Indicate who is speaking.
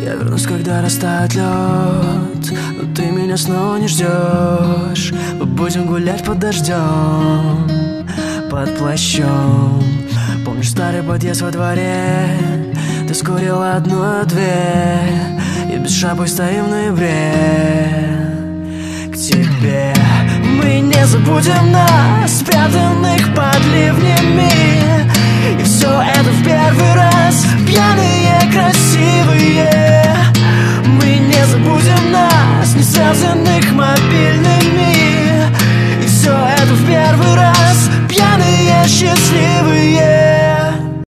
Speaker 1: Я вернусь, когда растает лед, но ты меня снова не ждешь. Мы будем гулять под дождем, под плащом. Помнишь старый подъезд во дворе? Ты скурила одну дверь, и без шапок стоим в ноябре к тебе. Мы не забудем нас, спрятанных под ливнями. И все это в первый раз, пьяные, красивые.